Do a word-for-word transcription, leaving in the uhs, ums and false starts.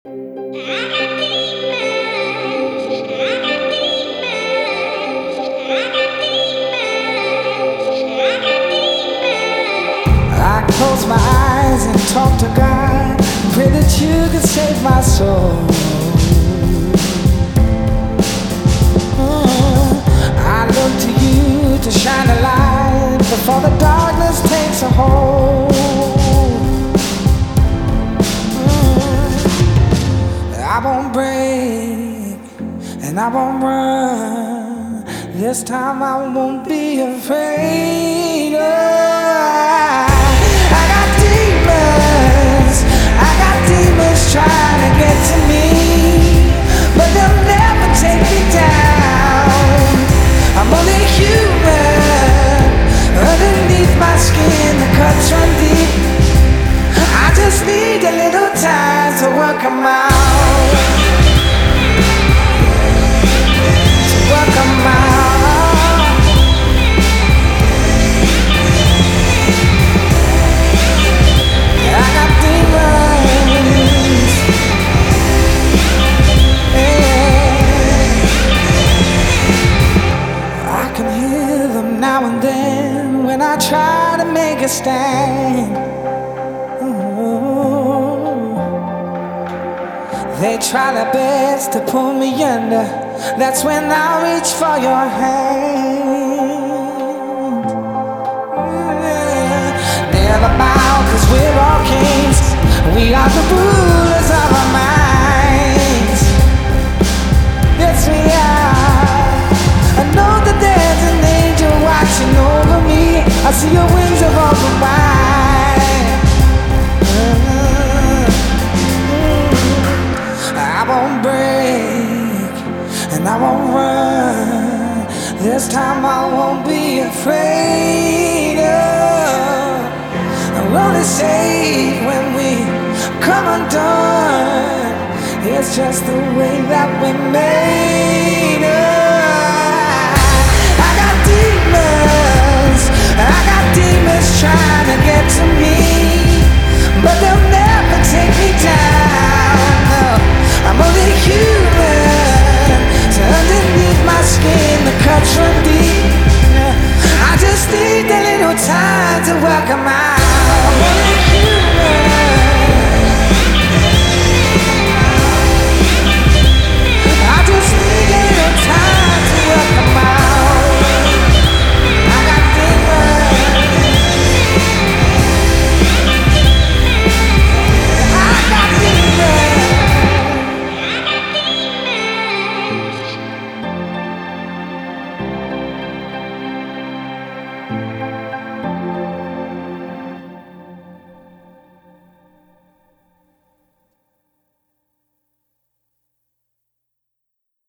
I close my eyes and talk to God, pray that you could save my soul. Mm, I look to you to shine a light before the darkness takes a hold. Mm, I won't break and I won't run. This time I won't be afraid. Oh, I got demons, I got demons trying to get to me, but they'll never take me down. I'm only human, underneath my skin the cuts run deep. I just need a little time to work 'em out, to work 'em out. I got demons, yeah. I can hear them now and then when I try to make a stand. Ooh. They try their best to pull me under. That's when I reach for your hand. Yeah. Never bow, 'cause we're all kings. We are the rulers of our minds. Yes, we are. I know that there's an angel watching over me. I see your wings of open wide. Mm-hmm. I won't break and I won't run. This time I won't be afraid. Oh, we're only safe when we come undone. It's just the way that we made it. I got demons, I got demons trying to get to me, but they'll never